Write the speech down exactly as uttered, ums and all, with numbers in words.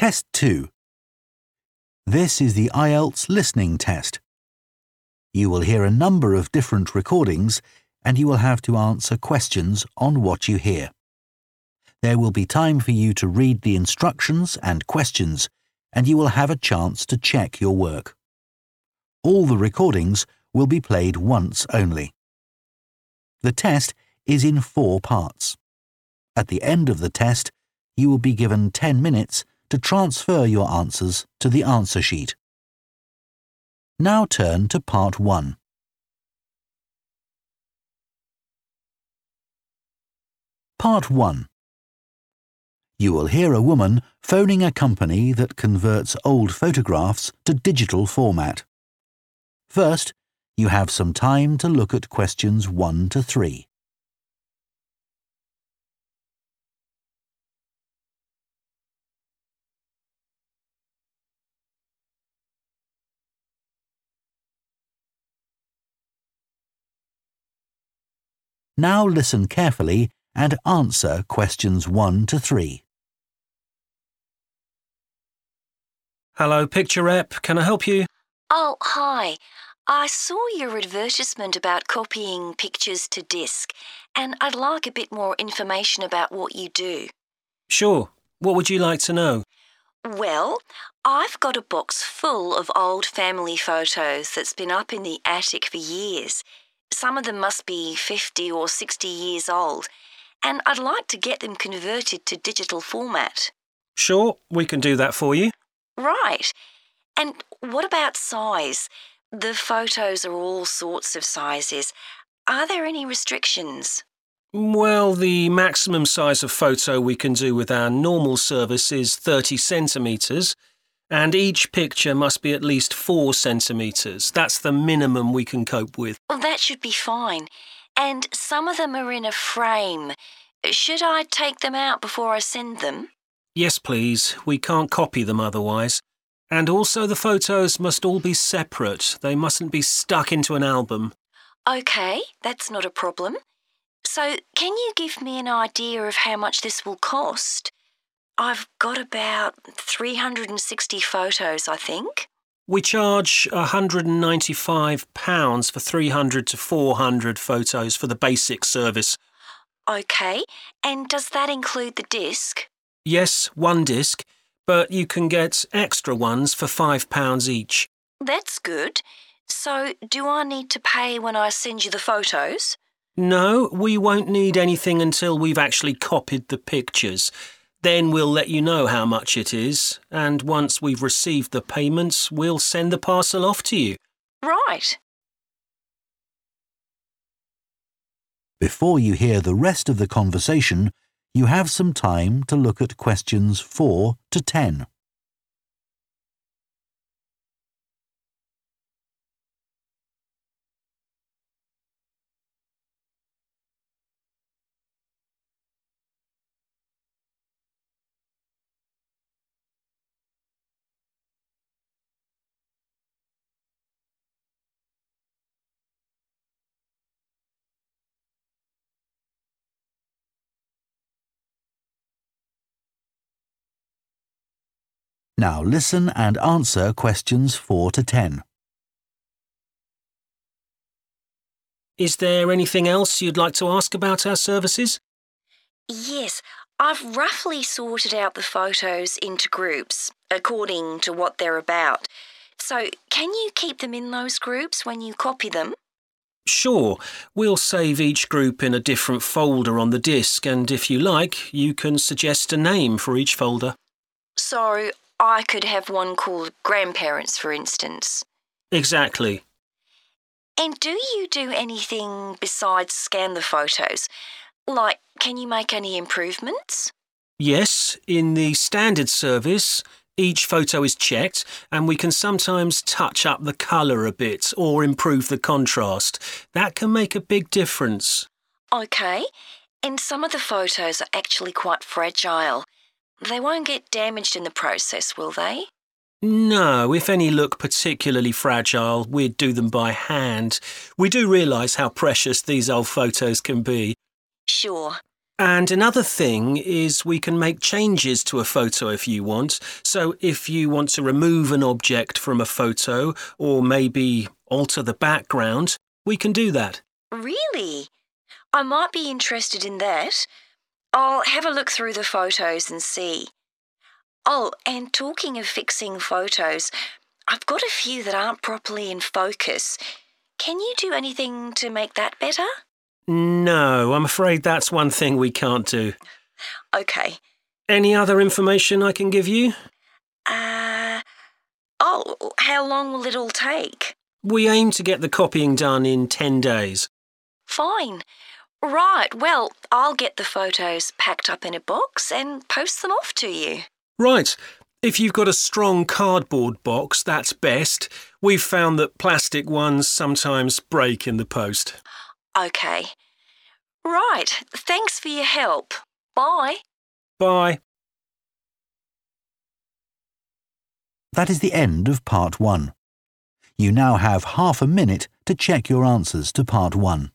Test two. This is the I E L T S listening test. You will hear a number of different recordings and you will have to answer questions on what you hear. There will be time for you to read the instructions and questions, and you will have a chance to check your work. All the recordings will be played once only. The test is in four parts. At the end of the test, you will be given ten minutes to transfer your answers to the answer sheet. Now turn to part one. Part one. You will hear a woman phoning a company that converts old photographs to digital format. First, you have some time to look at questions one to three. Now listen carefully and answer questions one to three. Hello, Picture Rep. Can I help you? Oh, hi. I saw your advertisement about copying pictures to disk, and I'd like a bit more information about what you do. Sure. What would you like to know? Well, I've got a box full of old family photos that's been up in the attic for years. Some of them must be fifty or sixty years old, and I'd like to get them converted to digital format. Sure, we can do that for you. Right. And what about size? The photos are all sorts of sizes. Are there any restrictions? Well, the maximum size of photo we can do with our normal service is thirty centimetres, and each picture must be at least four centimetres. That's the minimum we can cope with. Well, that should be fine. And some of them are in a frame. Should I take them out before I send them? Yes, please. We can't copy them otherwise. And also the photos must all be separate. They mustn't be stuck into an album. OK, that's not a problem. So can you give me an idea of how much this will cost? I've got about three hundred sixty photos, I think. We charge one hundred ninety-five pounds for three hundred to four hundred photos for the basic service. OK, and does that include the disc? Yes, one disc, but you can get extra ones for five pounds each. That's good. So do I need to pay when I send you the photos? No, we won't need anything until we've actually copied the pictures. Then we'll let you know how much it is, and once we've received the payments, we'll send the parcel off to you. Right. Before you hear the rest of the conversation, you have some time to look at questions four to ten. Now listen and answer questions four to ten. Is there anything else you'd like to ask about our services? Yes, I've roughly sorted out the photos into groups, according to what they're about. So can you keep them in those groups when you copy them? Sure. We'll save each group in a different folder on the disk, and if you like, you can suggest a name for each folder. So I could have one called Grandparents, for instance. Exactly. And do you do anything besides scan the photos? Like, can you make any improvements? Yes, in the standard service, each photo is checked and we can sometimes touch up the colour a bit or improve the contrast. That can make a big difference. OK. And some of the photos are actually quite fragile. They won't get damaged in the process, will they? No, if any look particularly fragile, we'd do them by hand. We do realise how precious these old photos can be. Sure. And another thing is we can make changes to a photo if you want. So if you want to remove an object from a photo or maybe alter the background, we can do that. Really? I might be interested in that. I'll have a look through the photos and see. Oh, and talking of fixing photos, I've got a few that aren't properly in focus. Can you do anything to make that better? No, I'm afraid that's one thing we can't do. OK. Any other information I can give you? Uh, oh, how long will it all take? We aim to get the copying done in ten days. Fine. Right, well, I'll get the photos packed up in a box and post them off to you. Right. If you've got a strong cardboard box, that's best. We've found that plastic ones sometimes break in the post. OK. Right, thanks for your help. Bye. Bye. That is the end of part one. You now have half a minute to check your answers to part one.